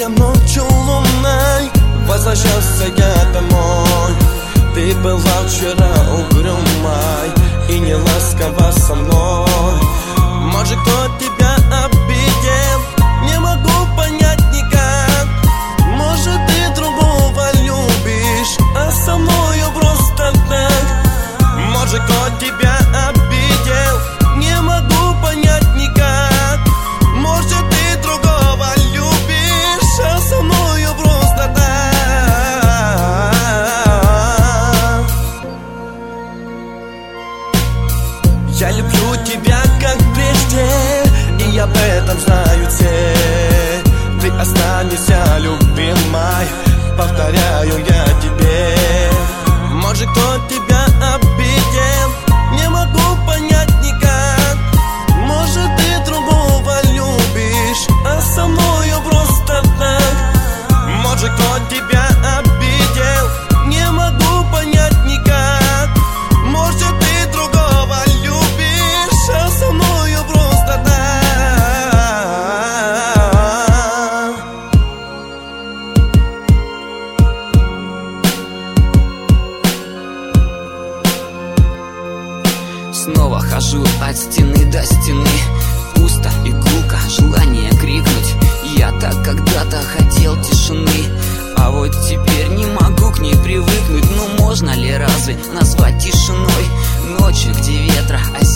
ночью лунной возвращался я домой. Ты была вчера угрюмой и не ласкова со мной. Может, кто тебя обидел, не могу понять никак. Может, ты другого любишь, а со мною просто так. Может, кто тебя обидел, не могу понять никак. Может, ты другого любишь, а со мною просто так. Я люблю тебя как прежде, и об этом знают все. Ты останешься любимой, повторяю я тебе. Может, кто тебя обидел, не могу понять никак. Может, ты другого любишь, а со мною просто так. Может, кто тебя обидел, не могу понять никак. Может, ты другого любишь, а со мною просто так. Снова хожу от стены до стены. Пусто и гулко, желание крикнуть. Я так когда-то хотел тишины, а вот теперь не могу к ней привыкнуть. Ну можно ли разве назвать тишиной? Ночью, где ветра, а